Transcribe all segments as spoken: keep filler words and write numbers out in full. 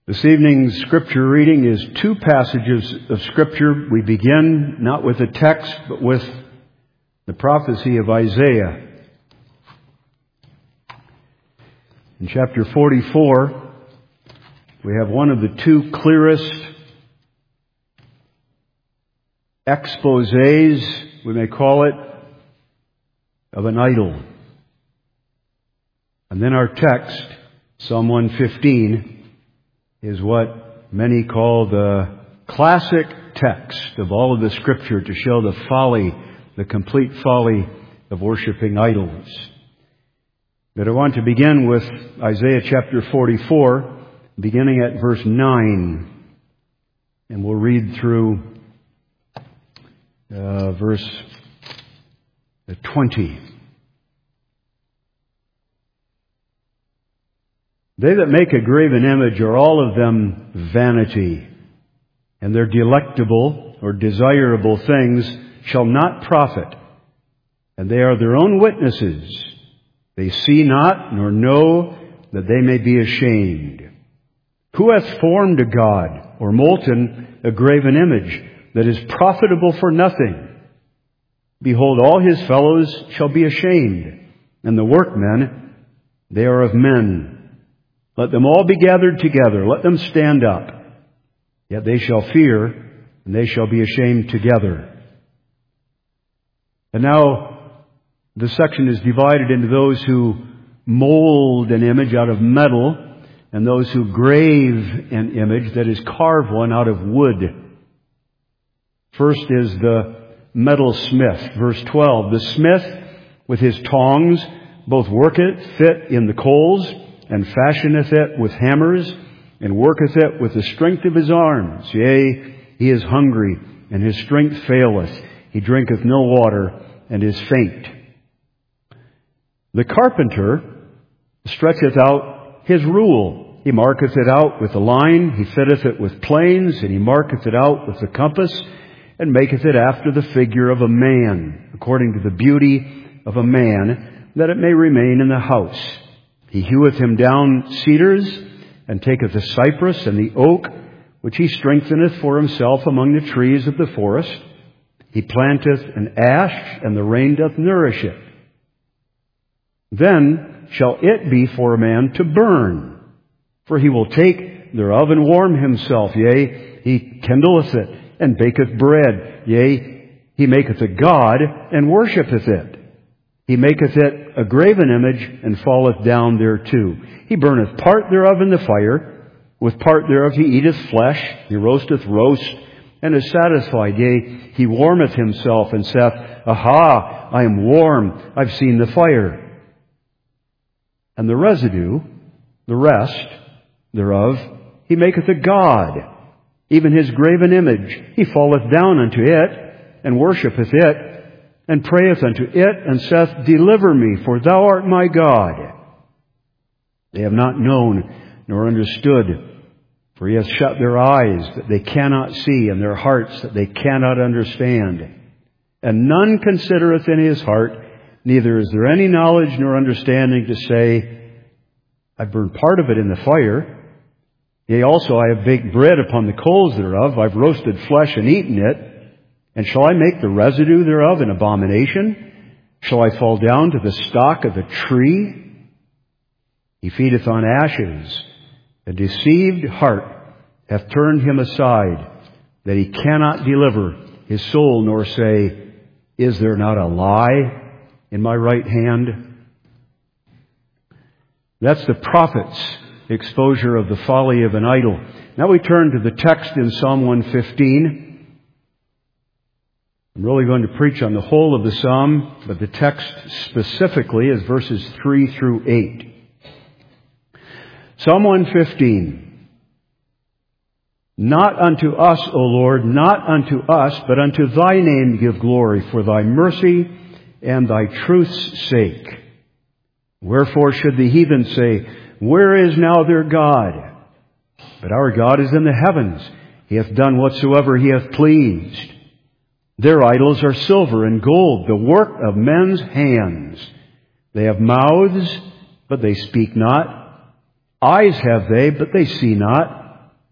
This evening's scripture reading is two passages of scripture. We begin not with a text, but with the prophecy of Isaiah. In chapter forty-four, we have one of the two clearest exposés, we may call it, of an idol. And then our text, Psalm one fifteen, is what many call the classic text of all of the Scripture to show the folly, the complete folly of worshiping idols. But I want to begin with Isaiah chapter forty-four, beginning at verse nine. And we'll read through uh, verse twenty. They that make a graven image are all of them vanity, and their delectable or desirable things shall not profit, and they are their own witnesses. They see not nor know that they may be ashamed. Who hath formed a god or molten a graven image that is profitable for nothing? Behold, all his fellows shall be ashamed, and the workmen, they are of men. Let them all be gathered together. Let them stand up. Yet they shall fear, and they shall be ashamed together. And now, the section is divided into those who mold an image out of metal, and those who grave an image, that is, carve one out of wood. First is the metal smith. Verse twelve, the smith with his tongs both worketh fit in the coals, and fashioneth it with hammers, and worketh it with the strength of his arms. Yea, he is hungry, and his strength faileth. He drinketh no water, and is faint. The carpenter stretcheth out his rule. He marketh it out with a line, he fitteth it with planes, and he marketh it out with the compass, and maketh it after the figure of a man, according to the beauty of a man, that it may remain in the house. He heweth him down cedars, and taketh the cypress and the oak, which he strengtheneth for himself among the trees of the forest. He planteth an ash, and the rain doth nourish it. Then shall it be for a man to burn, for he will take thereof and warm himself. Yea, he kindleth it, and baketh bread. Yea, he maketh a god, and worshipeth it. He maketh it a graven image, and falleth down thereto. He burneth part thereof in the fire. With part thereof he eateth flesh. He roasteth roast, and is satisfied. Yea, he warmeth himself, and saith, Aha, I am warm, I've seen the fire. And the residue, the rest thereof, he maketh a god, even his graven image. He falleth down unto it, and worshipeth it, and prayeth unto it, and saith, Deliver me, for thou art my God. They have not known nor understood, for he hath shut their eyes that they cannot see, and their hearts that they cannot understand. And none considereth in his heart, neither is there any knowledge nor understanding to say, I've burned part of it in the fire. Yea, also I have baked bread upon the coals thereof. I've roasted flesh and eaten it. And shall I make the residue thereof an abomination? Shall I fall down to the stock of the tree? He feedeth on ashes. A deceived heart hath turned him aside, that he cannot deliver his soul, nor say, Is there not a lie in my right hand? That's the prophet's exposure of the folly of an idol. Now we turn to the text in Psalm one fifteen. I'm really going to preach on the whole of the psalm, but the text specifically is verses three through eight. Psalm one fifteen. Not unto us, O Lord, not unto us, but unto thy name give glory, for thy mercy and thy truth's sake. Wherefore should the heathen say, Where is now their God? But our God is in the heavens. He hath done whatsoever he hath pleased. Their idols are silver and gold, the work of men's hands. They have mouths, but they speak not. Eyes have they, but they see not.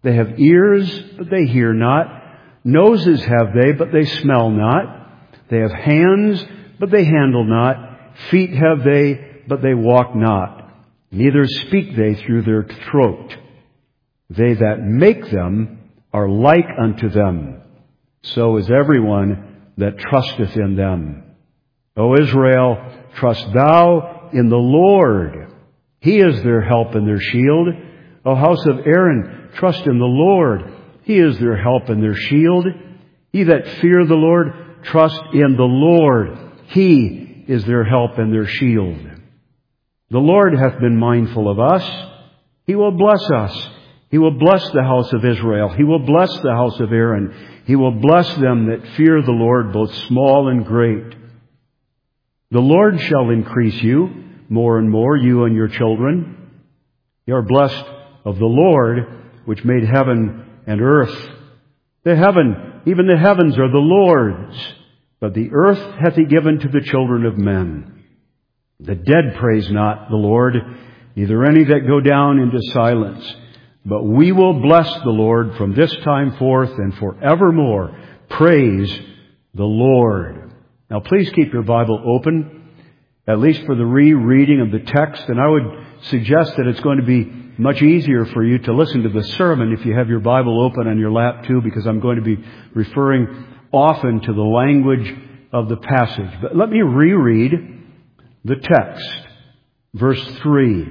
They have ears, but they hear not. Noses have they, but they smell not. They have hands, but they handle not. Feet have they, but they walk not. Neither speak they through their throat. They that make them are like unto them. So is everyone that trusteth in them. O Israel, trust thou in the Lord. He is their help and their shield. O house of Aaron, trust in the Lord. He is their help and their shield. Ye that fear the Lord, trust in the Lord. He is their help and their shield. The Lord hath been mindful of us. He will bless us. He will bless the house of Israel. He will bless the house of Aaron. He will bless them that fear the Lord, both small and great. The Lord shall increase you more and more, you and your children. You are blessed of the Lord, which made heaven and earth. The heaven, even the heavens are the Lord's, but the earth hath He given to the children of men. The dead praise not the Lord, neither any that go down into silence. But we will bless the Lord from this time forth and forevermore. Praise the Lord. Now please keep your Bible open, at least for the rereading of the text. And I would suggest that it's going to be much easier for you to listen to the sermon if you have your Bible open on your lap too, because I'm going to be referring often to the language of the passage. But let me reread the text. Verse three.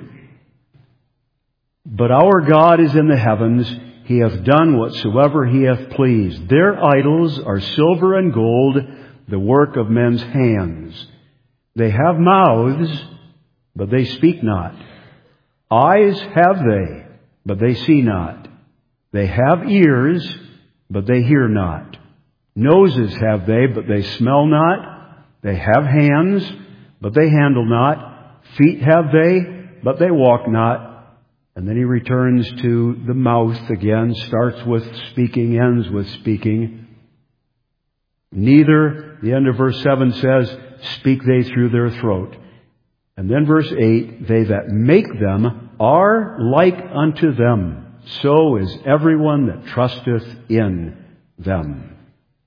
But our God is in the heavens. He hath done whatsoever He hath pleased. Their idols are silver and gold, the work of men's hands. They have mouths, but they speak not. Eyes have they, but they see not. They have ears, but they hear not. Noses have they, but they smell not. They have hands, but they handle not. Feet have they, but they walk not. And then he returns to the mouth again, starts with speaking, ends with speaking. Neither, the end of verse seven says, speak they through their throat. And then verse eight, they that make them are like unto them. So is everyone that trusteth in them.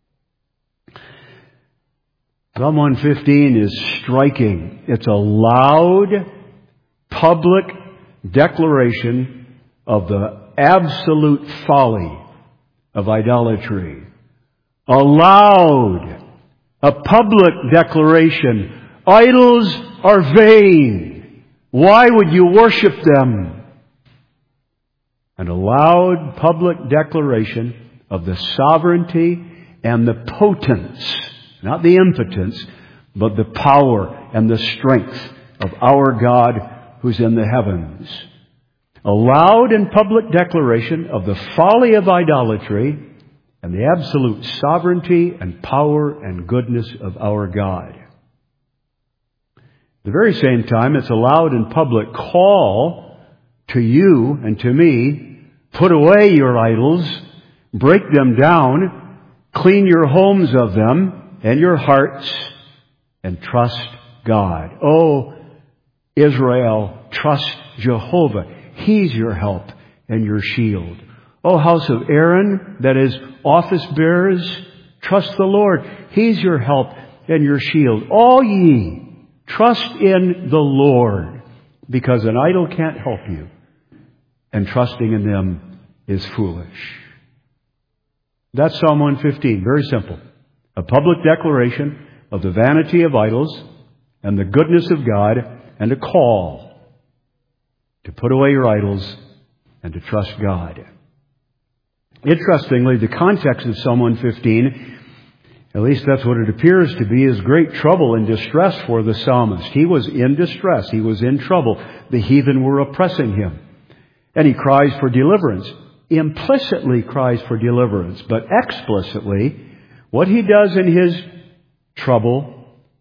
Psalm one fifteen is striking. It's a loud, public declaration of the absolute folly of idolatry. A loud, a public declaration. Idols are vain. Why would you worship them? And a loud public declaration of the sovereignty and the potence, not the impotence, but the power and the strength of our God who's in the heavens. A loud and public declaration of the folly of idolatry and the absolute sovereignty and power and goodness of our God. At the very same time, it's a loud and public call to you and to me, put away your idols, break them down, clean your homes of them and your hearts, and trust God. Oh, Israel, trust Jehovah. He's your help and your shield. O house of Aaron, that is office bearers, trust the Lord. He's your help and your shield. All ye, trust in the Lord, because an idol can't help you, and trusting in them is foolish. That's Psalm one fifteen. Very simple. A public declaration of the vanity of idols and the goodness of God, and a call to put away your idols and to trust God. Interestingly, the context of Psalm one fifteen, at least that's what it appears to be, is great trouble and distress for the psalmist. He was in distress. He was in trouble. The heathen were oppressing him. And he cries for deliverance. Implicitly cries for deliverance, but explicitly, what he does in his trouble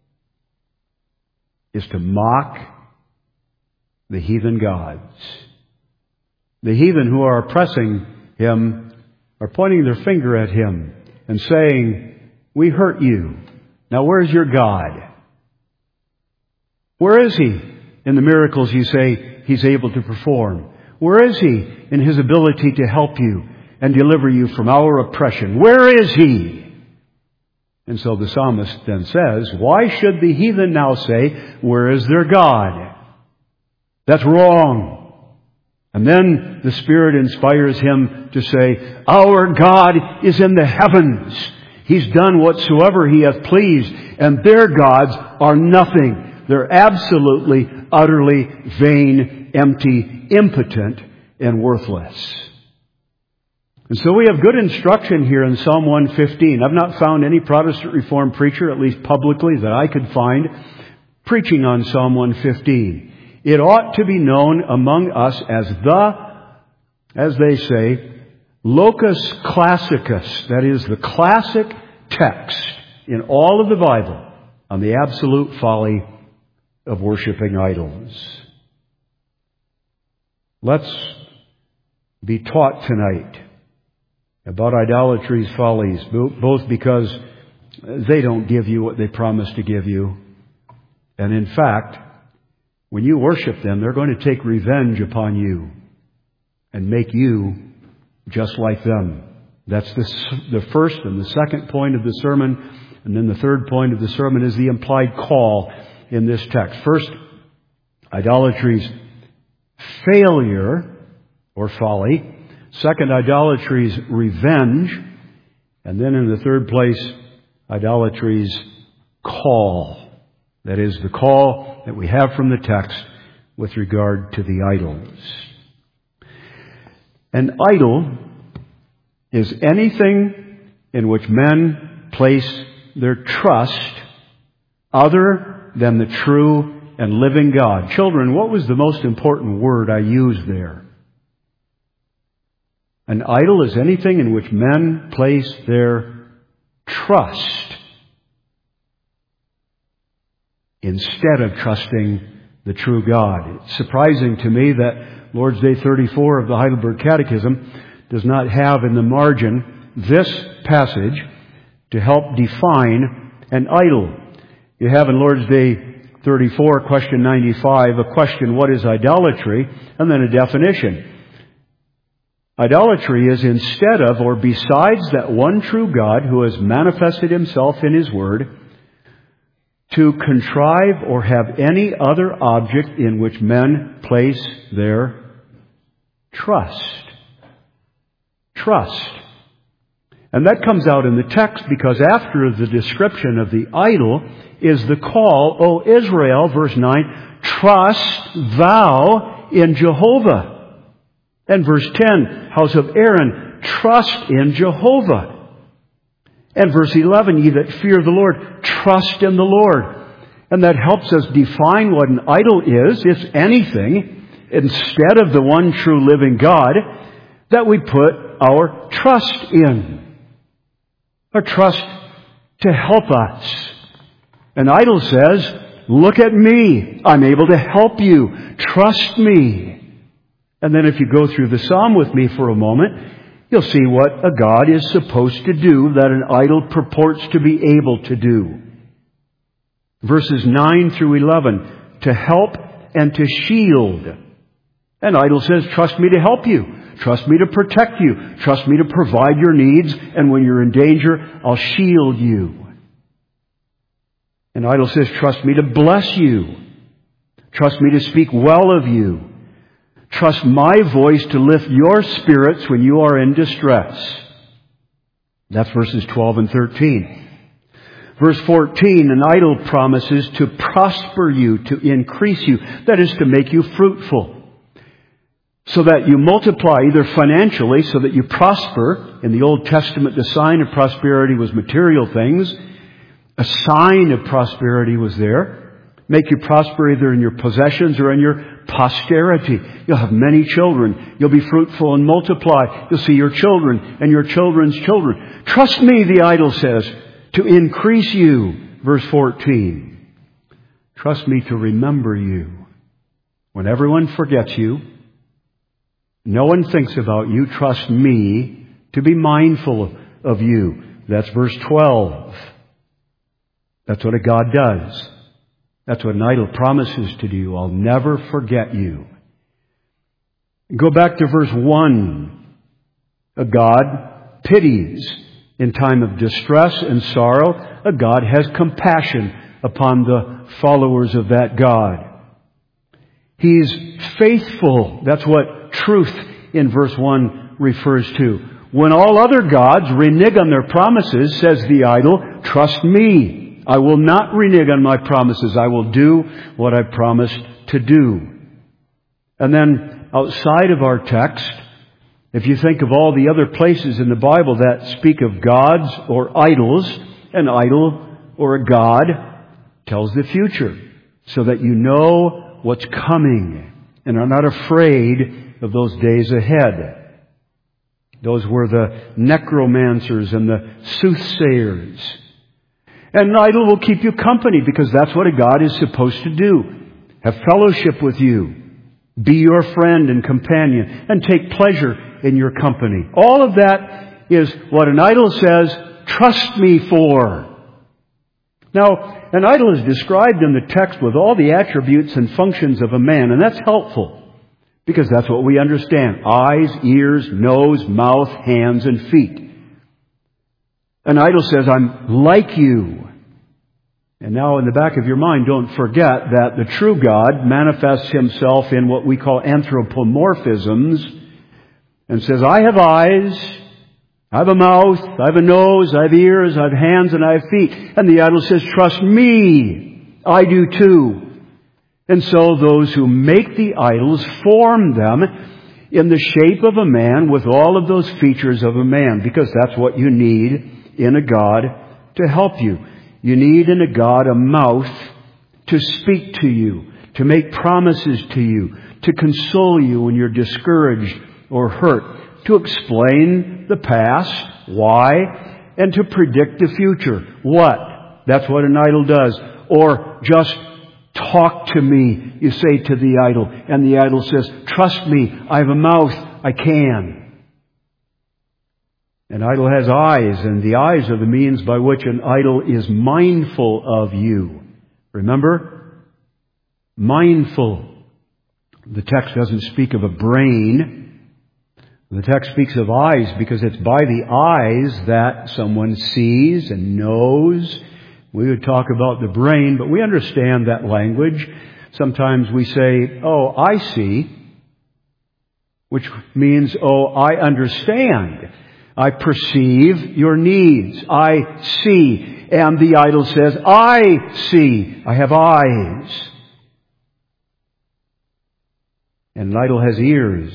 is to mock the heathen gods. The heathen who are oppressing him are pointing their finger at him and saying, we hurt you. Now where's your God? Where is He in the miracles you say He's able to perform? Where is He in His ability to help you and deliver you from our oppression. Where is he? And so the psalmist then says, why should the heathen now say, where is their God? That's wrong. And then the Spirit inspires him to say, our God is in the heavens. He's done whatsoever he hath pleased, and their gods are nothing. They're absolutely, utterly vain, empty, impotent, and worthless. And so we have good instruction here in Psalm one fifteen. I've not found any Protestant Reformed preacher, at least publicly, that I could find, preaching on Psalm one fifteen. It ought to be known among us as the, as they say, locus classicus, that is the classic text in all of the Bible on the absolute folly of worshiping idols. Let's be taught tonight about idolatry's follies, both because they don't give you what they promise to give you, and in fact, when you worship them, they're going to take revenge upon you and make you just like them. That's the, the first and the second point of the sermon. And then the third point of the sermon is the implied call in this text. First, idolatry's failure or folly. Second, idolatry's revenge. And then in the third place, idolatry's call. That is the call that we have from the text with regard to the idols. An idol is anything in which men place their trust other than the true and living God. Children, what was the most important word I used there? An idol is anything in which men place their trust instead of trusting the true God. It's surprising to me that Lord's Day thirty-four of the Heidelberg Catechism does not have in the margin this passage to help define an idol. You have in Lord's Day thirty-four, question ninety-five, a question, what is idolatry? And then a definition. Idolatry is instead of or besides that one true God who has manifested himself in his word, to contrive or have any other object in which men place their trust. Trust. And that comes out in the text because after the description of the idol is the call, O Israel, verse nine, trust thou in Jehovah. And verse ten, house of Aaron, trust in Jehovah. And verse eleven, ye that fear the Lord, trust in the Lord. And that helps us define what an idol is, if anything, instead of the one true living God, that we put our trust in. Our trust to help us. An idol says, look at me. I'm able to help you. Trust me. And then if you go through the psalm with me for a moment, you'll see what a God is supposed to do that an idol purports to be able to do. Verses nine through eleven, to help and to shield. An idol says, trust me to help you. Trust me to protect you. Trust me to provide your needs. And when you're in danger, I'll shield you. An idol says, trust me to bless you. Trust me to speak well of you. Trust my voice to lift your spirits when you are in distress. That's verses twelve and thirteen. Verse fourteen, an idol promises to prosper you, to increase you. That is to make you fruitful. So that you multiply either financially, so that you prosper. In the Old Testament, the sign of prosperity was material things. A sign of prosperity was there. Make you prosper either in your possessions or in your posterity. You'll have many children. You'll be fruitful and multiply. You'll see your children and your children's children. Trust me, the idol says, to increase you. Verse fourteen. Trust me to remember you. When everyone forgets you, no one thinks about you, trust me to be mindful of you. That's verse twelve. That's what a God does. That's what an idol promises to do. I'll never forget you. Go back to verse one. A God pities in time of distress and sorrow. A God has compassion upon the followers of that God. He's faithful. That's what truth in verse one refers to. When all other gods renege on their promises, says the idol, trust me. I will not renege on my promises. I will do what I promised to do. And then outside of our text, if you think of all the other places in the Bible that speak of gods or idols, an idol or a god tells the future so that you know what's coming and are not afraid of those days ahead. Those were the necromancers and the soothsayers. And an idol will keep you company because that's what a god is supposed to do. Have fellowship with you. Be your friend and companion and take pleasure in your company. All of that is what an idol says, trust me for. Now, an idol is described in the text with all the attributes and functions of a man, and that's helpful because that's what we understand. Eyes, ears, nose, mouth, hands, and feet. An idol says, I'm like you. And now in the back of your mind, don't forget that the true God manifests himself in what we call anthropomorphisms and says, I have eyes, I have a mouth, I have a nose, I have ears, I have hands, and I have feet. And the idol says, trust me, I do too. And so those who make the idols form them in the shape of a man with all of those features of a man, because that's what you need in a God to help you. You need in a God a mouth to speak to you, to make promises to you, to console you when you're discouraged or hurt, to explain the past, why, and to predict the future. What? That's what an idol does. Or just talk to me, you say to the idol. And the idol says, trust me, I have a mouth, I can. An idol has eyes, and the eyes are the means by which an idol is mindful of you. Remember? Mindful. The text doesn't speak of a brain. The text speaks of eyes because it's by the eyes that someone sees and knows. We would talk about the brain, but we understand that language. Sometimes we say, oh, I see, which means, oh, I understand. I perceive your needs. I see. And the idol says, I see. I have eyes. And an idol has ears.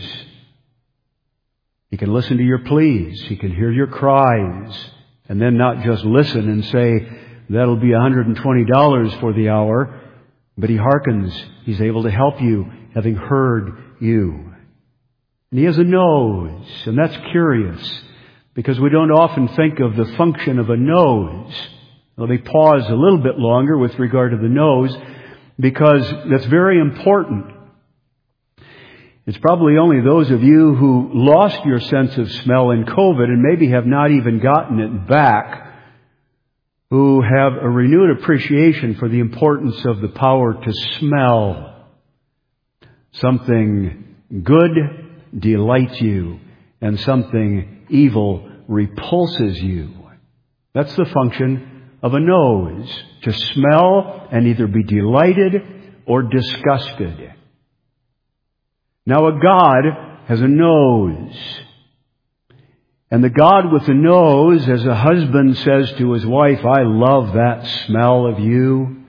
He can listen to your pleas. He can hear your cries. And then not just listen and say, that'll be one hundred twenty dollars for the hour. But he hearkens. He's able to help you, having heard you. And he has a nose. And that's curious, because we don't often think of the function of a nose. Let me pause a little bit longer with regard to the nose, because that's very important. It's probably only those of you who lost your sense of smell in COVID and maybe have not even gotten it back, who have a renewed appreciation for the importance of the power to smell. Something good delights you, and something evil repulses you. That's the function of a nose, to smell and either be delighted or disgusted. Now a God has a nose. And the God with the nose, as a husband says to his wife, I love that smell of you.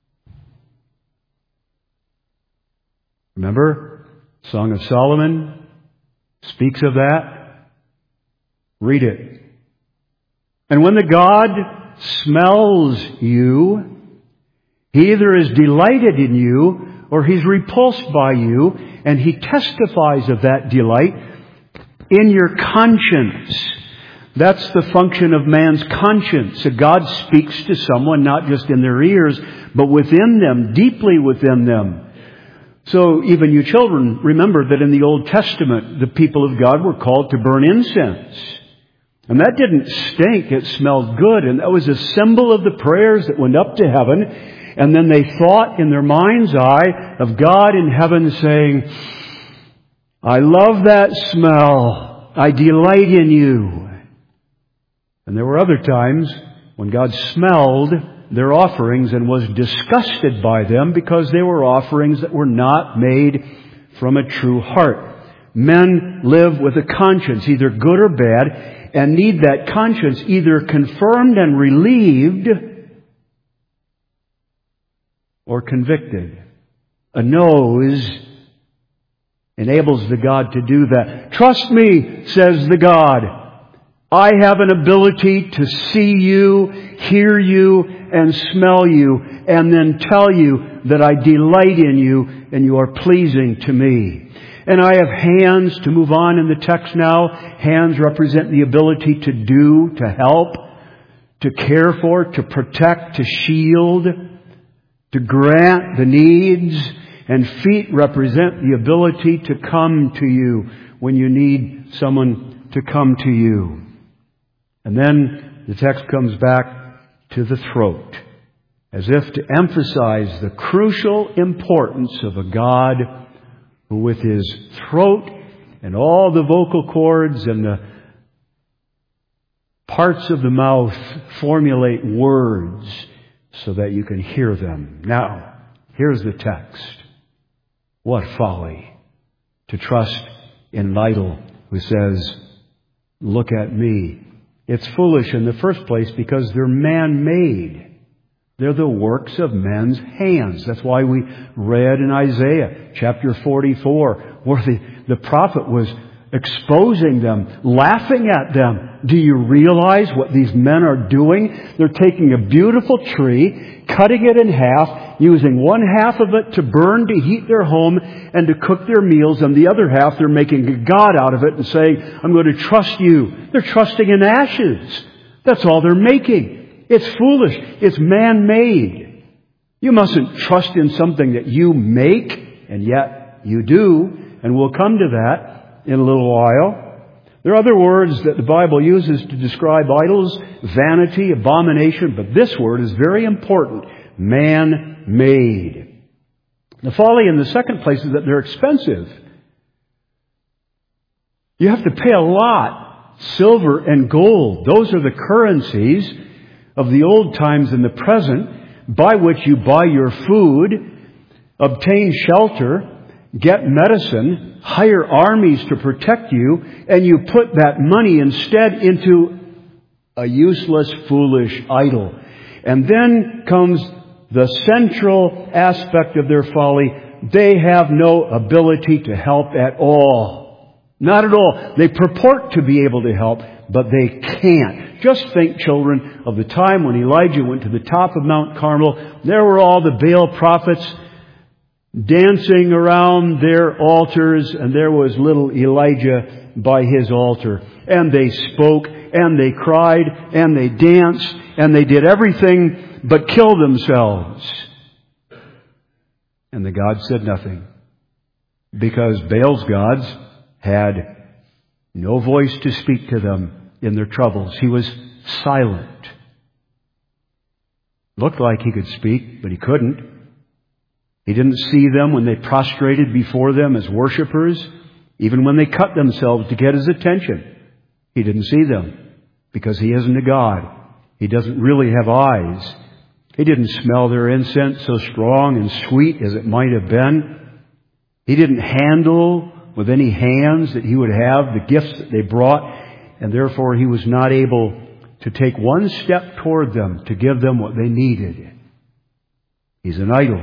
Remember? Song of Solomon speaks of that. Read it. And when the God smells you, he either is delighted in you or he's repulsed by you, and he testifies of that delight in your conscience. That's the function of man's conscience. So God speaks to someone not just in their ears, but within them, deeply within them. So even you children, remember that in the Old Testament, the people of God were called to burn incense. And that didn't stink, it smelled good. And that was a symbol of the prayers that went up to heaven. And then they thought in their mind's eye of God in heaven saying, I love that smell. I delight in you. And there were other times when God smelled their offerings and was disgusted by them because they were offerings that were not made from a true heart. Men live with a conscience, either good or bad, and need that conscience either confirmed and relieved or convicted. A nose enables the God to do that. Trust me, says the God. I have an ability to see you, hear you, and smell you, and then tell you that I delight in you and you are pleasing to me. And I have hands, to move on in the text now. Hands represent the ability to do, to help, to care for, to protect, to shield, to grant the needs. And feet represent the ability to come to you when you need someone to come to you. And then the text comes back to the throat, as if to emphasize the crucial importance of a God who with His throat and all the vocal cords and the parts of the mouth formulate words so that you can hear them. Now, here's the text. What folly to trust in an idol who says, look at me. It's foolish in the first place because they're man-made. They're the works of men's hands. That's why we read in Isaiah chapter forty-four where the, the prophet was exposing them, laughing at them. Do you realize what these men are doing? They're taking a beautiful tree, cutting it in half, using one half of it to burn to heat their home and to cook their meals, and the other half they're making a god out of it and saying, I'm going to trust you. They're trusting in ashes. That's all they're making. It's foolish. It's man-made. You mustn't trust in something that you make, and yet you do, and we'll come to that in a little while. There are other words that the Bible uses to describe idols: vanity, abomination, but this word is very important: man-made. The folly in the second place is that they're expensive. You have to pay a lot. Silver and gold, those are the currencies of the old times and the present by which you buy your food, obtain shelter, get medicine, hire armies to protect you, and you put that money instead into a useless, foolish idol. And then comes the central aspect of their folly. They have no ability to help at all. Not at all. They purport to be able to help, but they can't. Just think, children, of the time when Elijah went to the top of Mount Carmel. There were all the Baal prophets dancing around their altars, and there was little Elijah by his altar. And they spoke, and they cried, and they danced, and they did everything but kill themselves. And the God said nothing, because Baal's gods had no voice to speak to them in their troubles. He was silent. Looked like he could speak, but he couldn't. He didn't see them when they prostrated before them as worshipers, even when they cut themselves to get his attention. He didn't see them because he isn't a God. He doesn't really have eyes. He didn't smell their incense so strong and sweet as it might have been. He didn't handle with any hands that he would have the gifts that they brought, and therefore he was not able to take one step toward them to give them what they needed. He's an idol.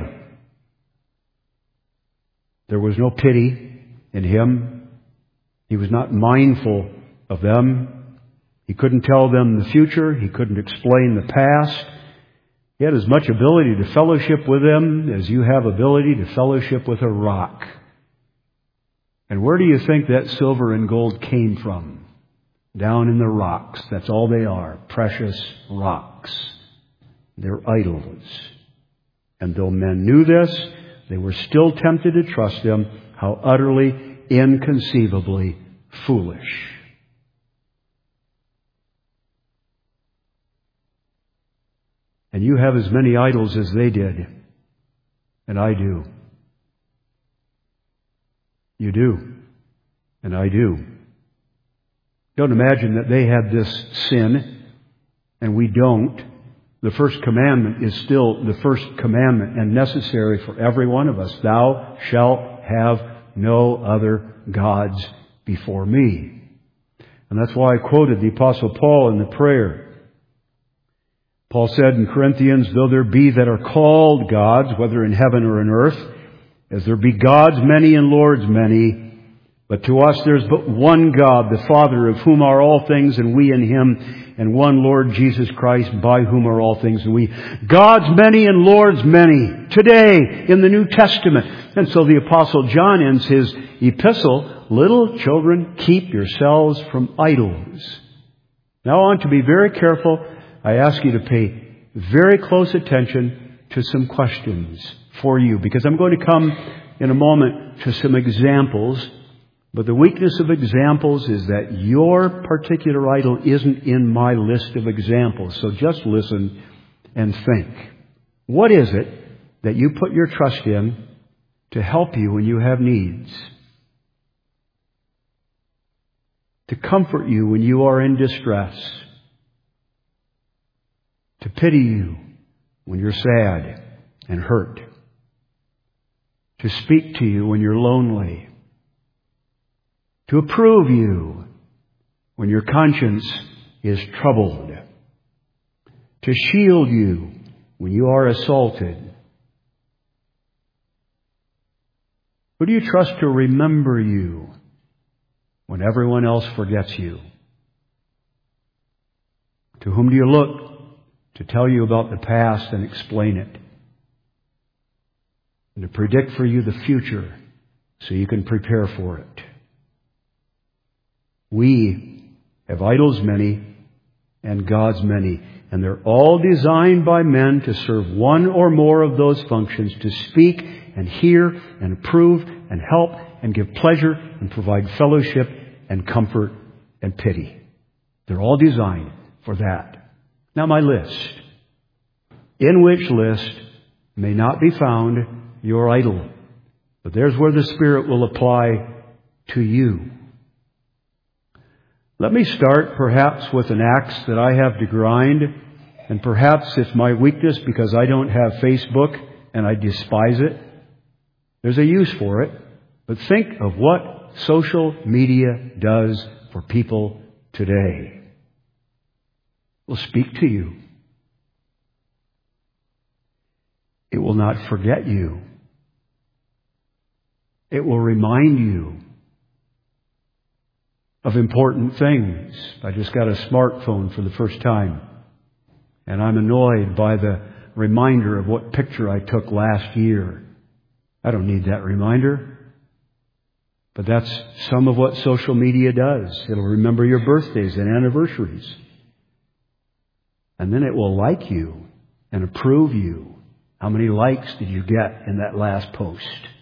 There was no pity in him. He was not mindful of them. He couldn't tell them the future. He couldn't explain the past. He had as much ability to fellowship with them as you have ability to fellowship with a rock. And where do you think that silver and gold came from? Down in the rocks. That's all they are. Precious rocks. They're idols. And though men knew this, they were still tempted to trust them. How utterly, inconceivably foolish. And you have as many idols as they did. And I do. You do. And I do. Don't imagine that they had this sin and we don't. The first commandment is still the first commandment and necessary for every one of us. Thou shalt have no other gods before me. And that's why I quoted the Apostle Paul in the prayer. Paul said in Corinthians, though there be that are called gods, whether in heaven or in earth, as there be gods many and lords many, but to us there's but one God, the Father, of whom are all things, and we in Him, and one Lord Jesus Christ, by whom are all things, and we. Gods many and lords many, today in the New Testament. And so the Apostle John ends his epistle, little children, keep yourselves from idols. Now I want to be very careful. I ask you to pay very close attention to some questions for you, because I'm going to come in a moment to some examples. But the weakness of examples is that your particular idol isn't in my list of examples. So just listen and think. What is it that you put your trust in to help you when you have needs? To comfort you when you are in distress? To pity you when you're sad and hurt? To speak to you when you're lonely? To approve you when your conscience is troubled. To shield you when you are assaulted. Who do you trust to remember you when everyone else forgets you? To whom do you look to tell you about the past and explain it? And to predict for you the future so you can prepare for it? We have idols many and gods many, and they're all designed by men to serve one or more of those functions, to speak and hear and approve and help and give pleasure and provide fellowship and comfort and pity. They're all designed for that. Now my list. In which list may not be found your idol, but there's where the Spirit will apply to you. Let me start perhaps with an axe that I have to grind, and perhaps it's my weakness because I don't have Facebook and I despise it. There's a use for it, but think of what social media does for people today. It will speak to you. It will not forget you. It will remind you of important things. I just got a smartphone for the first time, and I'm annoyed by the reminder of what picture I took last year. I don't need that reminder. But that's some of what social media does. It'll remember your birthdays and anniversaries. And then it will like you and approve you. How many likes did you get in that last post?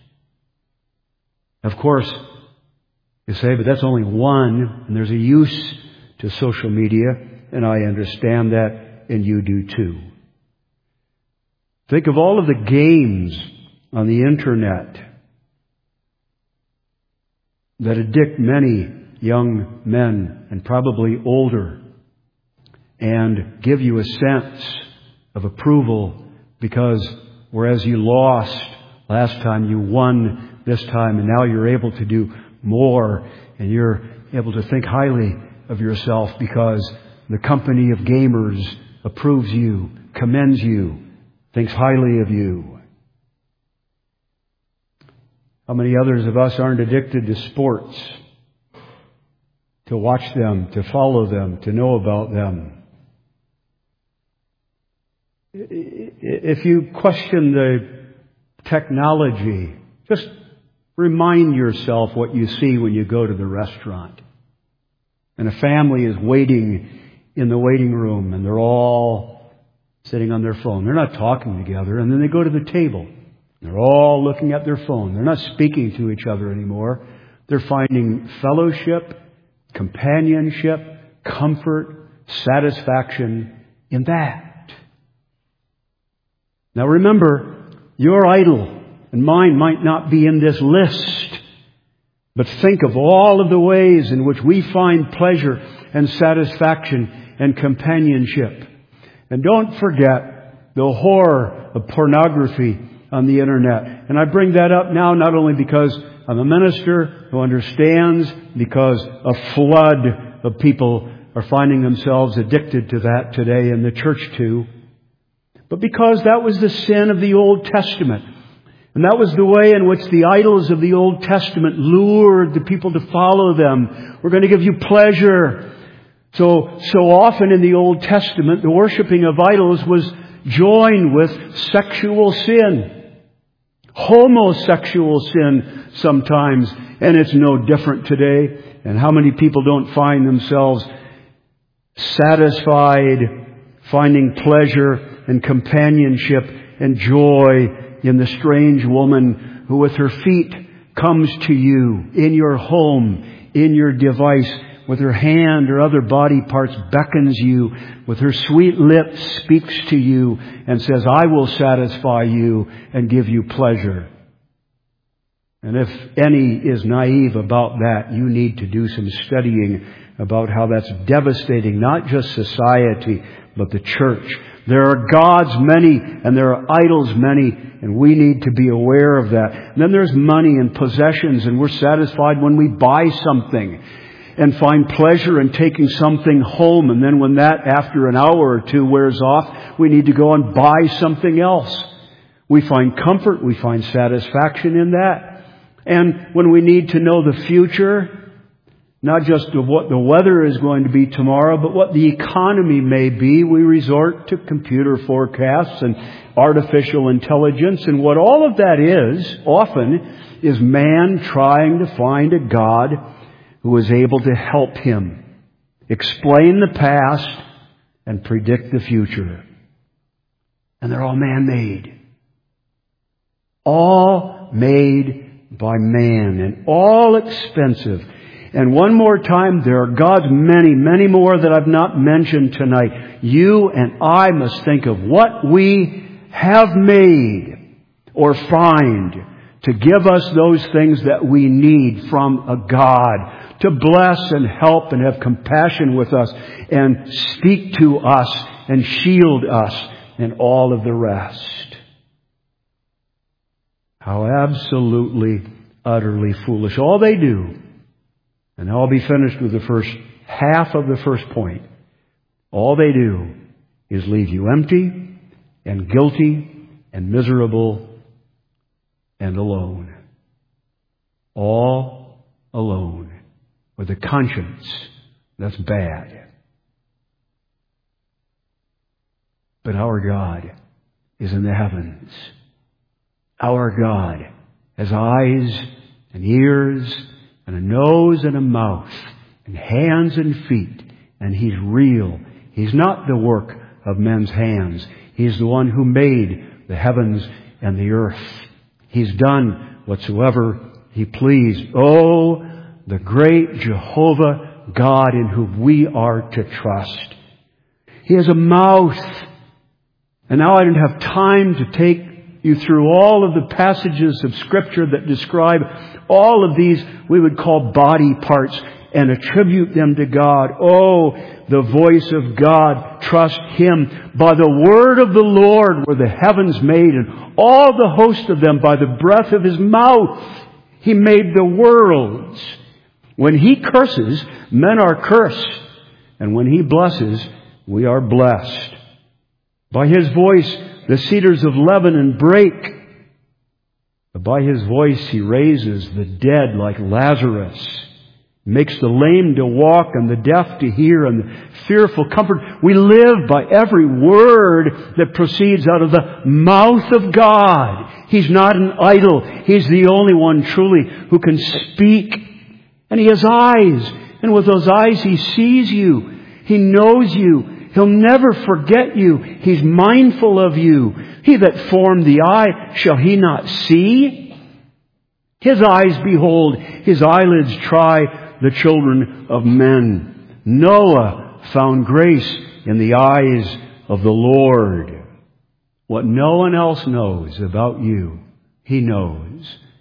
Of course, you say, but that's only one, and there's a use to social media, and I understand that, and you do too. Think of all of the games on the internet that addict many young men, and probably older, and give you a sense of approval because whereas you lost last time, you won this time, and now you're able to do more, and you're able to think highly of yourself because the company of gamers approves you, commends you, thinks highly of you. How many others of us aren't addicted to sports? To watch them, to follow them, to know about them. If you question the technology, just remind yourself what you see when you go to the restaurant. And a family is waiting in the waiting room, and they're all sitting on their phone. They're not talking together. And then they go to the table. They're all looking at their phone. They're not speaking to each other anymore. They're finding fellowship, companionship, comfort, satisfaction in that. Now remember, your idol and mine might not be in this list, But think of all of the ways in which we find pleasure and satisfaction and companionship. And don't forget the horror of pornography on the internet. And I bring that up now not only because I'm a minister who understands, because a flood of people are finding themselves addicted to that today in the church too, but because that was the sin of the Old Testament. And that was the way in which the idols of the Old Testament lured the people to follow them. We're going to give you pleasure. So, so often in the Old Testament, the worshiping of idols was joined with sexual sin. Homosexual sin sometimes. And it's no different today. And how many people don't find themselves satisfied, finding pleasure and companionship and joy in the strange woman who with her feet comes to you in your home, in your device, with her hand or other body parts beckons you, with her sweet lips speaks to you and says, I will satisfy you and give you pleasure. And if any is naive about that, you need to do some studying about how that's devastating, not just society, but the church. There are gods many and there are idols many, and we need to be aware of that. And then there's money and possessions, and we're satisfied when we buy something and find pleasure in taking something home. And then when that, after an hour or two, wears off, we need to go and buy something else. We find comfort, we find satisfaction in that. And when we need to know the future, not just of what the weather is going to be tomorrow, but what the economy may be, we resort to computer forecasts and artificial intelligence. And what all of that is, often, is man trying to find a God who is able to help him explain the past and predict the future. And they're all man-made. All made by man and all expensive. And one more time, there are gods many, many more that I've not mentioned tonight. You and I must think of what we have made or find to give us those things that we need from a God, to bless and help and have compassion with us and speak to us and shield us and all of the rest. How absolutely, utterly foolish. All they do, and I'll be finished with the first half of the first point. All they do is leave you empty and guilty and miserable and alone. All alone. With a conscience that's bad. But our God is in the heavens. Our God has eyes and ears and a nose and a mouth, and hands and feet, and He's real. He's not the work of men's hands. He's the one who made the heavens and the earth. He's done whatsoever He pleased. Oh, the great Jehovah God in whom we are to trust. He has a mouth. And now I don't have time to take you through all of the passages of Scripture that describe all of these we would call body parts and attribute them to God. Oh, the voice of God. Trust Him. By the word of the Lord were the heavens made, and all the host of them by the breath of His mouth. He made the worlds. When He curses, men are cursed. And when He blesses, we are blessed. By His voice, the cedars of Lebanon break. But by His voice He raises the dead like Lazarus. Makes the lame to walk and the deaf to hear and the fearful comfort. We live by every word that proceeds out of the mouth of God. He's not an idol. He's the only one truly who can speak. And He has eyes. And with those eyes He sees you. He knows you. He'll never forget you. He's mindful of you. He that formed the eye, shall He not see? His eyes behold, His eyelids try the children of men. Noah found grace in the eyes of the Lord. What no one else knows about you, He knows.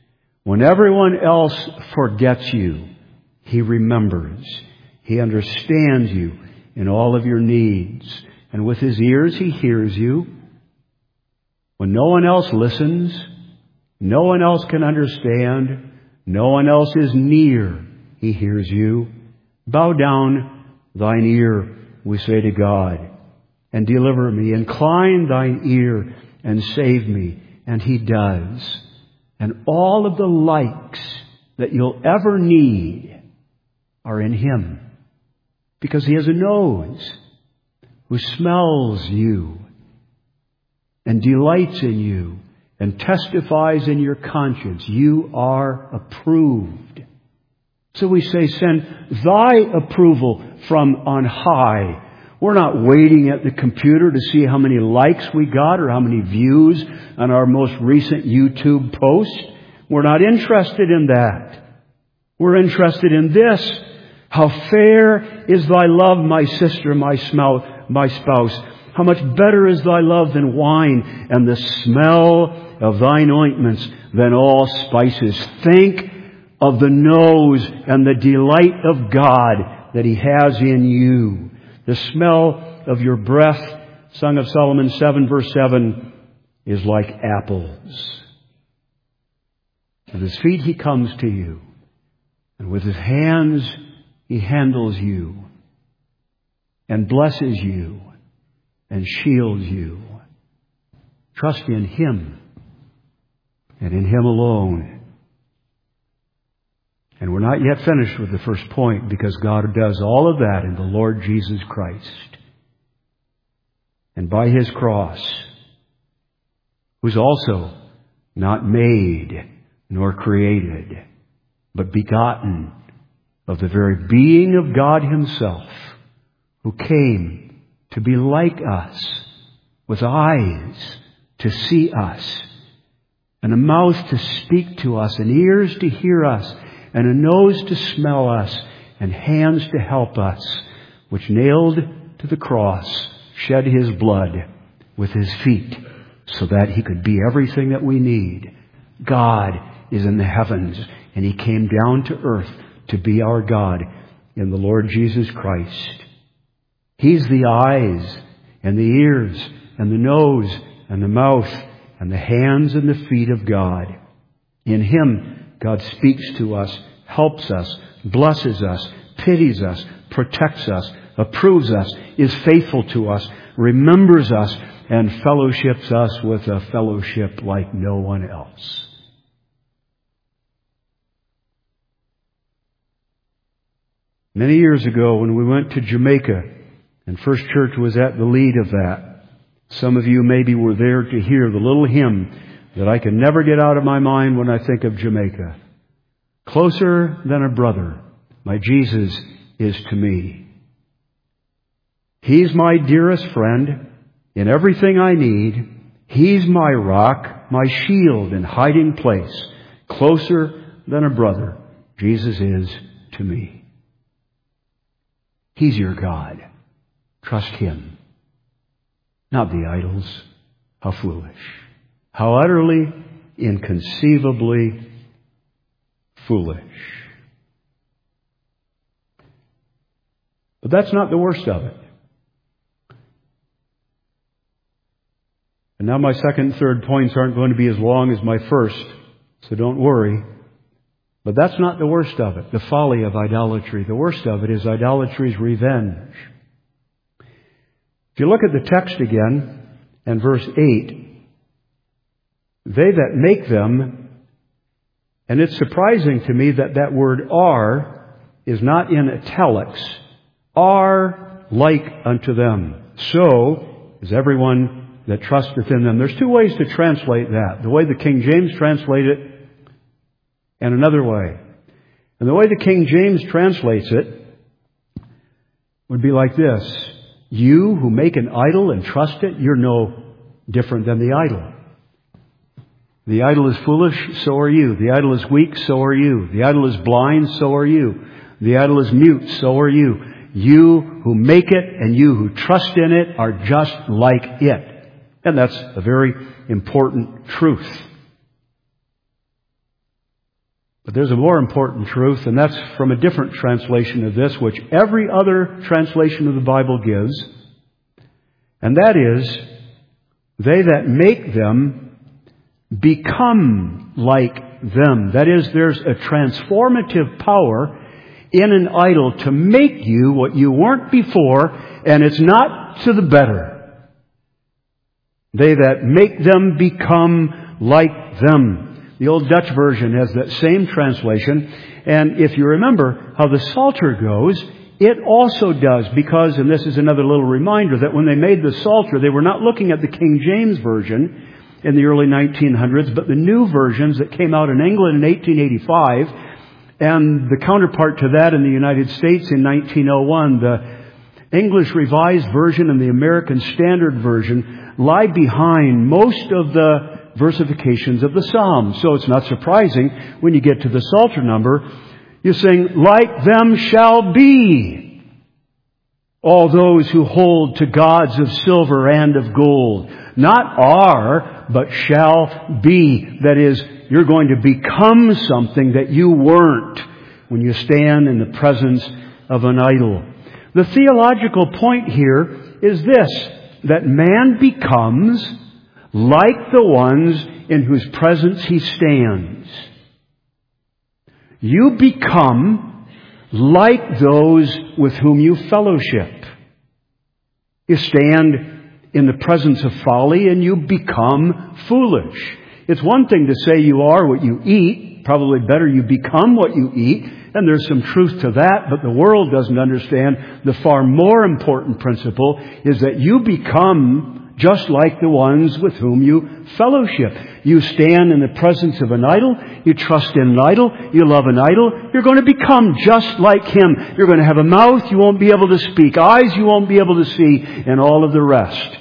When everyone else forgets you, He remembers. He understands you in all of your needs. And with His ears, He hears you. When no one else listens, no one else can understand, no one else is near, He hears you. Bow down thine ear, we say to God, and deliver me. Incline thine ear and save me. And He does. And all of the likes that you'll ever need are in Him. Because He has a nose who smells you and delights in you and testifies in your conscience. You are approved. So we say, send thy approval from on high. We're not waiting at the computer to see how many likes we got or how many views on our most recent YouTube post. We're not interested in that. We're interested in this. How fair is thy love, my sister, my spouse. How much better is thy love than wine, and the smell of thine ointments than all spices. Think of the nose and the delight of God that He has in you. The smell of your breath, Song of Solomon seven verse seven, is like apples. With His feet He comes to you, and with His hands He handles you, and blesses you, and shields you. Trust in Him, and in Him alone. And we're not yet finished with the first point, because God does all of that in the Lord Jesus Christ. And by His cross, who's also not made nor created, but begotten of the very being of God Himself, who came to be like us, with eyes to see us, and a mouth to speak to us, and ears to hear us, and a nose to smell us, and hands to help us, which nailed to the cross, shed His blood with His feet, so that He could be everything that we need. God is in the heavens, and He came down to earth to be our God in the Lord Jesus Christ. He's the eyes, and the ears, and the nose, and the mouth, and the hands and the feet of God. In Him, God speaks to us, helps us, blesses us, pities us, protects us, approves us, is faithful to us, remembers us, and fellowships us with a fellowship like no one else. Many years ago, when we went to Jamaica, and First Church was at the lead of that, some of you maybe were there to hear the little hymn that I can never get out of my mind when I think of Jamaica. Closer than a brother, my Jesus is to me. He's my dearest friend in everything I need. He's my rock, my shield and hiding place. Closer than a brother, Jesus is to me. He's your God. Trust Him. Not the idols. How foolish. How utterly, inconceivably foolish. But that's not the worst of it. And now my second and third points aren't going to be as long as my first, so don't worry. But that's not the worst of it, the folly of idolatry. The worst of it is idolatry's revenge. If you look at the text again, and verse eight, they that make them, and it's surprising to me that that word are is not in italics, are like unto them. So is everyone that trusteth in them. There's two ways to translate that. The way the King James translate it, and another way. And the way the King James translates it would be like this. You who make an idol and trust it, you're no different than the idol. The idol is foolish, so are you. The idol is weak, so are you. The idol is blind, so are you. The idol is mute, so are you. You who make it and you who trust in it are just like it. And that's a very important truth. But there's a more important truth, and that's from a different translation of this, which every other translation of the Bible gives. And that is, they that make them become like them. That is, there's a transformative power in an idol to make you what you weren't before, and it's not to the better. They that make them become like them. The old Dutch version has that same translation. And if you remember how the Psalter goes, it also does, because, and this is another little reminder, that when they made the Psalter, they were not looking at the King James Version in the early nineteen hundreds, but the new versions that came out in England in eighteen eighty-five, and the counterpart to that in the United States in nineteen oh one, the English Revised Version and the American Standard Version lie behind most of the versifications of the Psalms. So it's not surprising when you get to the Psalter number, you sing, like them shall be all those who hold to gods of silver and of gold. Not are, but shall be. That is, you're going to become something that you weren't when you stand in the presence of an idol. The theological point here is this, that man becomes like the ones in whose presence he stands. You become like those with whom you fellowship. You stand in the presence of folly and you become foolish. It's one thing to say you are what you eat. Probably better you become what you eat. And there's some truth to that, but the world doesn't understand the far more important principle is that you become just like the ones with whom you fellowship. You stand in the presence of an idol. You trust in an idol. You love an idol. You're going to become just like him. You're going to have a mouth you won't be able to speak, eyes you won't be able to see, and all of the rest.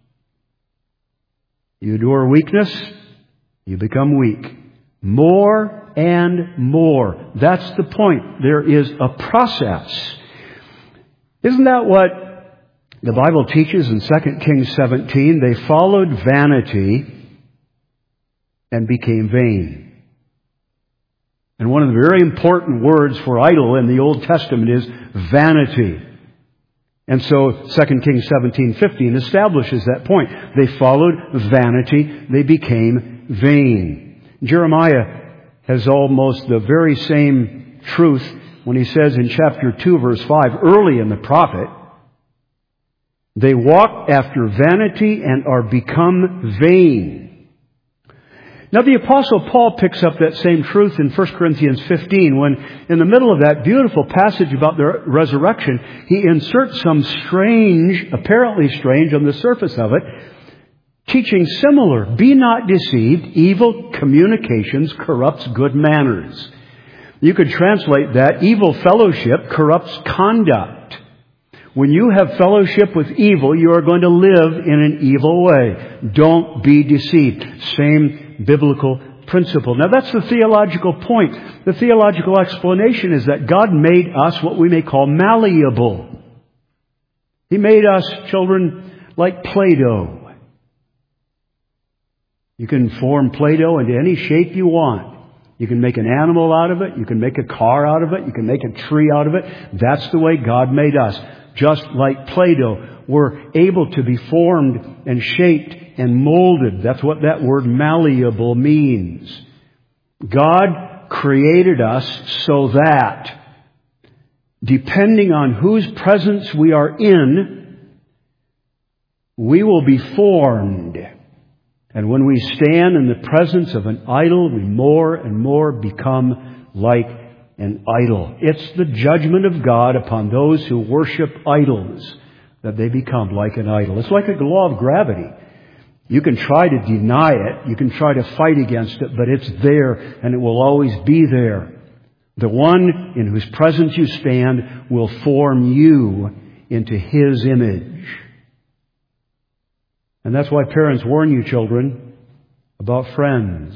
You adore weakness. You become weak. More and more. That's the point. There is a process. Isn't that what the Bible teaches in Second Kings seventeen? They followed vanity and became vain. And one of the very important words for idol in the Old Testament is vanity. And so Second Kings seventeen fifteen establishes that point. They followed vanity. They became vain. Jeremiah has almost the very same truth when he says in chapter two, verse five, early in the prophet, they walk after vanity and are become vain. Now the Apostle Paul picks up that same truth in First Corinthians fifteen when in the middle of that beautiful passage about the resurrection, he inserts some strange, apparently strange on the surface of it, teaching similar. Be not deceived, evil communications corrupts good manners. You could translate that, evil fellowship corrupts conduct. When you have fellowship with evil, you are going to live in an evil way. Don't be deceived. Same biblical principle. Now that's the theological point. The theological explanation is that God made us what we may call malleable. He made us, children, like Play-Doh. You can form Play-Doh into any shape you want. You can make an animal out of it. You can make a car out of it. You can make a tree out of it. That's the way God made us. Just like Play-Doh, we're able to be formed and shaped and molded. That's what that word malleable means. God created us so that, depending on whose presence we are in, we will be formed. And when we stand in the presence of an idol, we more and more become like an idol. It's the judgment of God upon those who worship idols that they become like an idol. It's like a law of gravity. You can try to deny it. You can try to fight against it, but it's there and it will always be there. The one in whose presence you stand will form you into his image. And that's why parents warn you, children, about friends.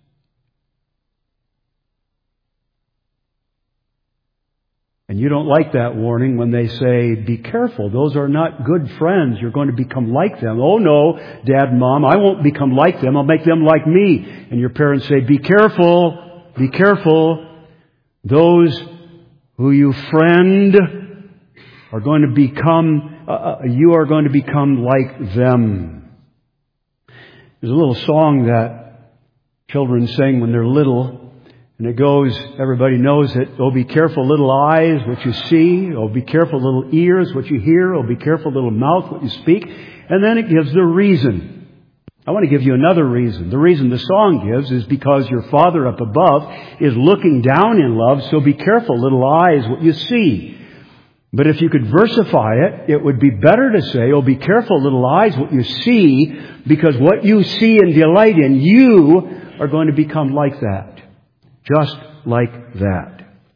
And you don't like that warning when they say, be careful, those are not good friends. You're going to become like them. Oh no, Dad and Mom, I won't become like them. I'll make them like me. And your parents say, be careful, Be careful. Those who you friend are going to become, uh, you are going to become like them. There's a little song that children sing when they're little, and it goes, everybody knows it, oh, be careful, little eyes, what you see. Oh, be careful, little ears, what you hear. Oh, be careful, little mouth, what you speak. And then it gives the reason. I want to give you another reason. The reason the song gives is because your Father up above is looking down in love, so be careful, little eyes, what you see. But if you could versify it, it would be better to say, oh, be careful, little eyes, what you see, because what you see and delight in, you are going to become like that. Just like that.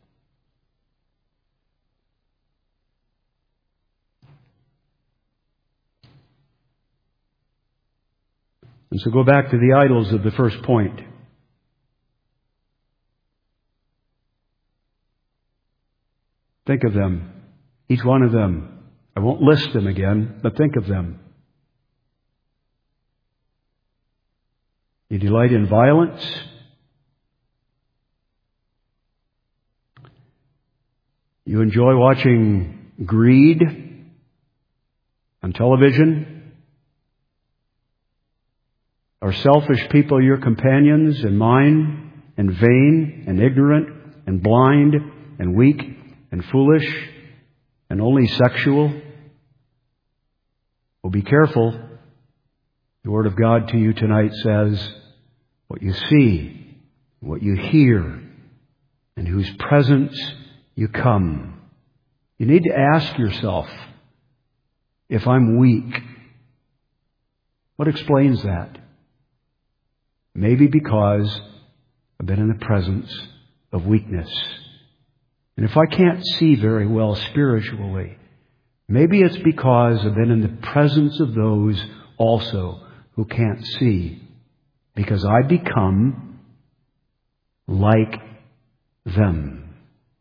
And so go back to the idols of the first point. Think of them. Each one of them. I won't list them again, but think of them. You delight in violence. You enjoy watching greed on television. Are selfish people your companions and mine, and vain and ignorant and blind and weak and foolish and only sexual? Well, be careful. The Word of God to you tonight says, what you see, what you hear, and whose presence you come. You need to ask yourself, if I'm weak, what explains that? Maybe because I've been in the presence of weakness. And if I can't see very well spiritually, maybe it's because I've been in the presence of those also who can't see. Because I become like them.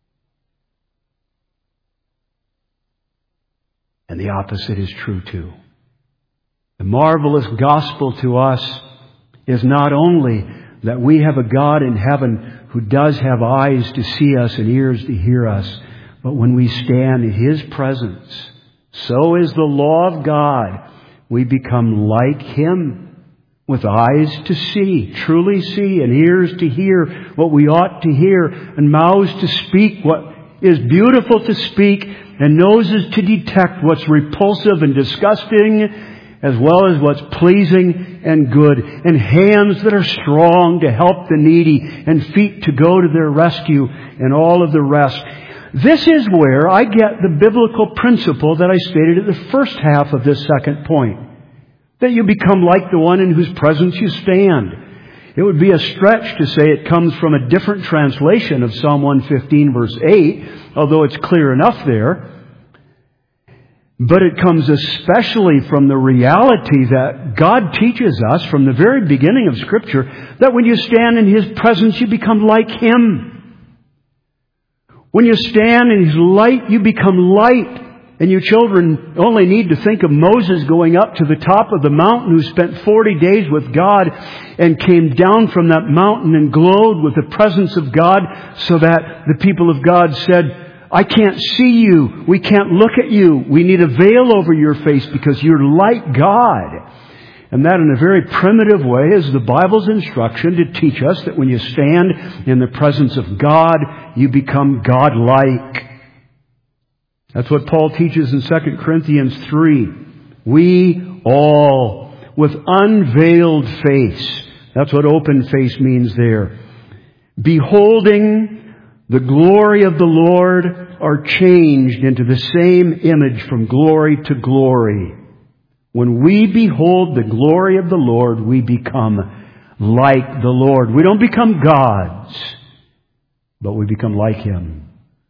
And the opposite is true too. The marvelous gospel to us is not only that we have a God in heaven who does have eyes to see us and ears to hear us, but when we stand in His presence, so is the law of God. We become like Him, with eyes to see, truly see, and ears to hear what we ought to hear, and mouths to speak what is beautiful to speak, and noses to detect what's repulsive and disgusting, as well as what's pleasing and good, and hands that are strong to help the needy, and feet to go to their rescue, and all of the rest. This is where I get the biblical principle that I stated at the first half of this second point. That you become like the one in whose presence you stand. It would be a stretch to say it comes from a different translation of Psalm one fifteen verse eight, although it's clear enough there. But it comes especially from the reality that God teaches us from the very beginning of Scripture that when you stand in His presence, you become like Him. When you stand in His light, you become light. And you children only need to think of Moses going up to the top of the mountain, who spent forty days with God and came down from that mountain and glowed with the presence of God, so that the people of God said, I can't see you. We can't look at you. We need a veil over your face because you're like God. And that in a very primitive way is the Bible's instruction to teach us that when you stand in the presence of God, you become God-like. That's what Paul teaches in Second Corinthians three. We all, with unveiled face, that's what open face means there, beholding the glory of the Lord, are changed into the same image from glory to glory. When we behold the glory of the Lord, we become like the Lord. We don't become gods, but we become like Him.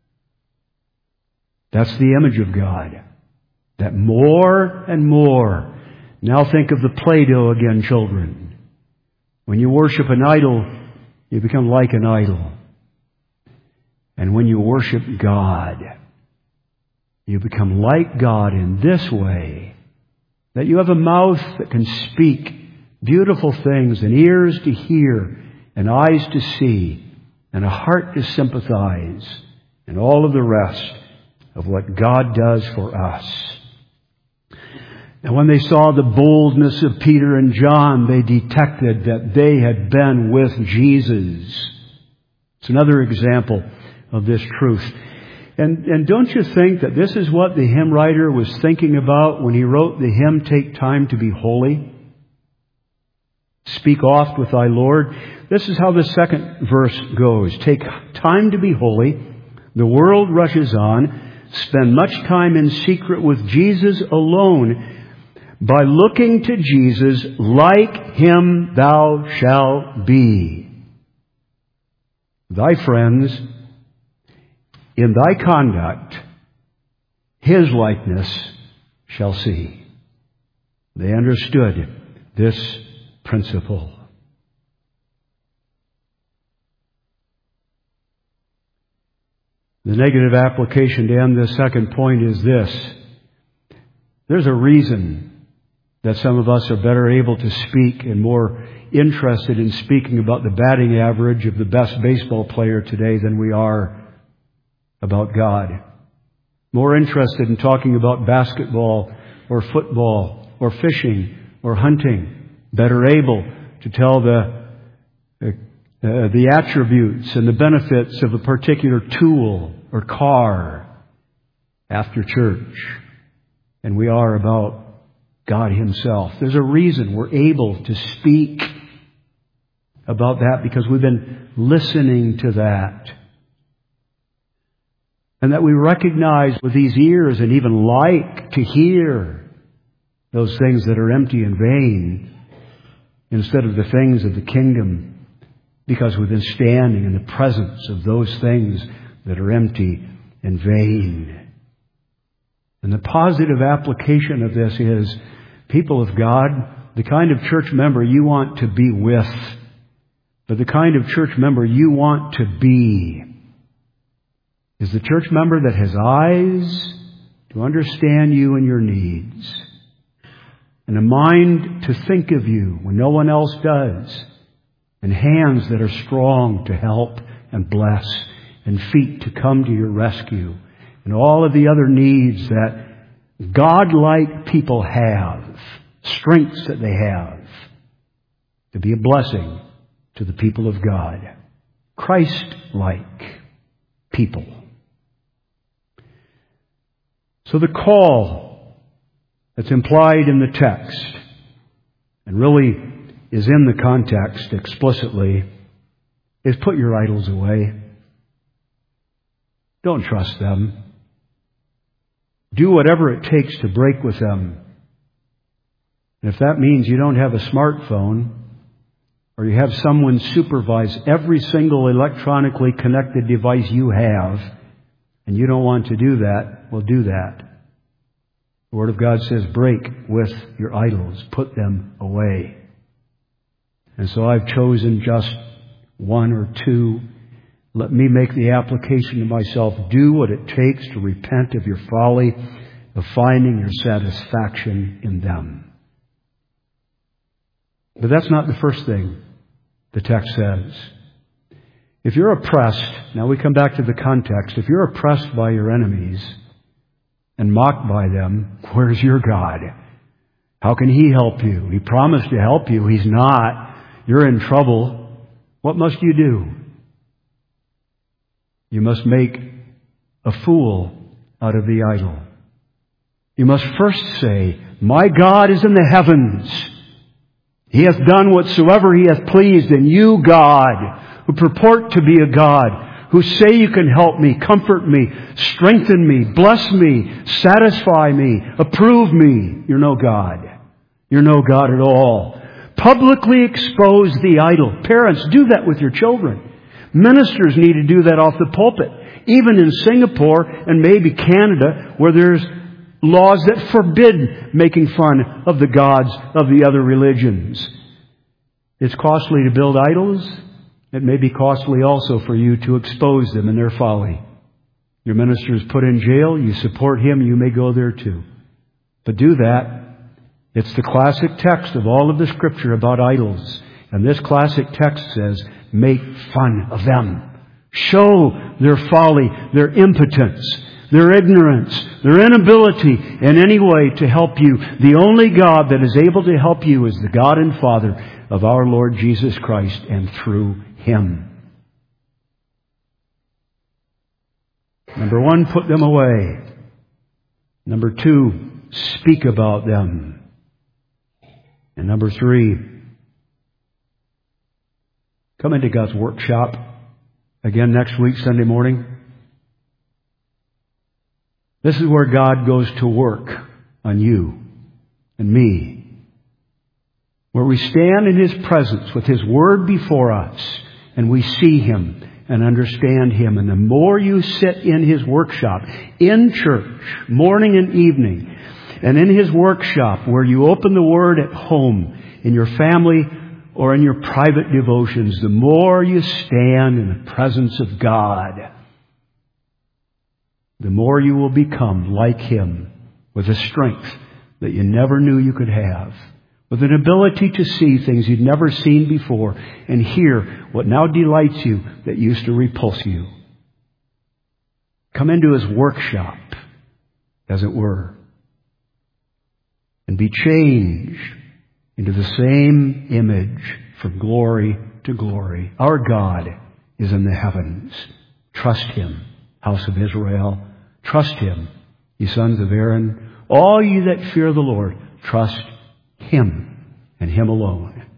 That's the image of God. That more and more. Now think of the Play-Doh again, children. When you worship an idol, you become like an idol. And when you worship God, you become like God in this way, that you have a mouth that can speak beautiful things, and ears to hear, and eyes to see, and a heart to sympathize, and all of the rest of what God does for us. And when they saw the boldness of Peter and John, they detected that they had been with Jesus. It's another example of this truth. And, and don't you think that this is what the hymn writer was thinking about when he wrote the hymn, Take Time to Be Holy? Speak oft with thy Lord. This is how the second verse goes. Take time to be holy. The world rushes on. Spend much time in secret with Jesus alone. By looking to Jesus, like Him thou shalt be. Thy friends, in thy conduct, His likeness shall see. They understood this principle. The negative application to end this second point is this. There's a reason that some of us are better able to speak and more interested in speaking about the batting average of the best baseball player today than we are about God. More interested in talking about basketball or football or fishing or hunting. Better able to tell the uh, uh, the attributes and the benefits of a particular tool or car after church. And we are about God Himself. There's a reason we're able to speak about that, because we've been listening to that. And that we recognize with these ears and even like to hear those things that are empty and vain instead of the things of the kingdom, because we've been standing in the presence of those things that are empty and vain. And the positive application of this is, people of God, the kind of church member you want to be with, but the kind of church member you want to be, is the church member that has eyes to understand you and your needs, and a mind to think of you when no one else does, and hands that are strong to help and bless, and feet to come to your rescue, and all of the other needs that God-like people have, strengths that they have, to be a blessing to the people of God. Christ-like people. So the call that's implied in the text, and really is in the context explicitly, is put your idols away. Don't trust them. Do whatever it takes to break with them. And if that means you don't have a smartphone, or you have someone supervise every single electronically connected device you have, and you don't want to do that, well, do that. The Word of God says, break with your idols. Put them away. And so I've chosen just one or two. Let me make the application to myself. Do what it takes to repent of your folly, of finding your satisfaction in them. But that's not the first thing the text says. If you're oppressed, now we come back to the context. If you're oppressed by your enemies and mocked by them, where's your God? How can He help you? He promised to help you. He's not. You're in trouble. What must you do? You must make a fool out of the idol. You must first say, my God is in the heavens. He hath done whatsoever He hath pleased. And you, God, who purport to be a God, who say you can help me, comfort me, strengthen me, bless me, satisfy me, approve me, you're no God. You're no God at all. Publicly expose the idol. Parents, do that with your children. Ministers need to do that off the pulpit. Even in Singapore and maybe Canada, where there's laws that forbid making fun of the gods of the other religions. It's costly to build idols. It may be costly also for you to expose them in their folly. Your minister is put in jail. You support him. You may go there too. But do that. It's the classic text of all of the Scripture about idols. And this classic text says, make fun of them. Show their folly, their impotence, their ignorance, their inability in any way to help you. The only God that is able to help you is the God and Father of our Lord Jesus Christ, and through Him. Number one, put them away. Number two, speak about them. And number three, come into God's workshop again next week, Sunday morning. This is where God goes to work on you and me. Where we stand in His presence with His Word before us and we see Him and understand Him. And the more you sit in His workshop, in church, morning and evening, and in His workshop where you open the Word at home, in your family, or in your private devotions, the more you stand in the presence of God, the more you will become like Him, with a strength that you never knew you could have, with an ability to see things you'd never seen before, and hear what now delights you that used to repulse you. Come into His workshop, as it were, and be changed into the same image from glory to glory. Our God is in the heavens. Trust Him, house of Israel. Trust Him, ye sons of Aaron. All ye that fear the Lord, trust Him and Him alone.